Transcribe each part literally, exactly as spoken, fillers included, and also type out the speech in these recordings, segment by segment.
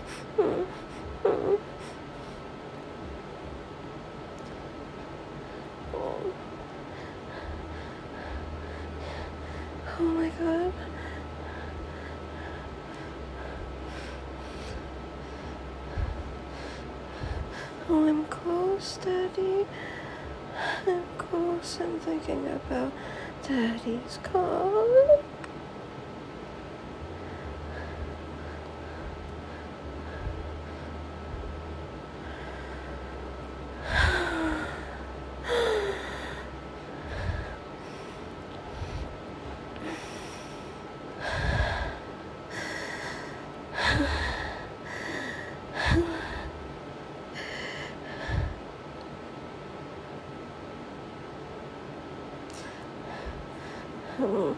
Oh my god. Oh, I'm close, Daddy. I'm close. I'm thinking about Daddy's car. Oh.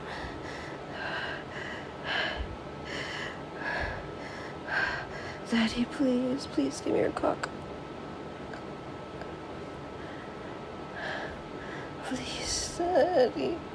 Daddy, please, please give me your cock. Please, Daddy.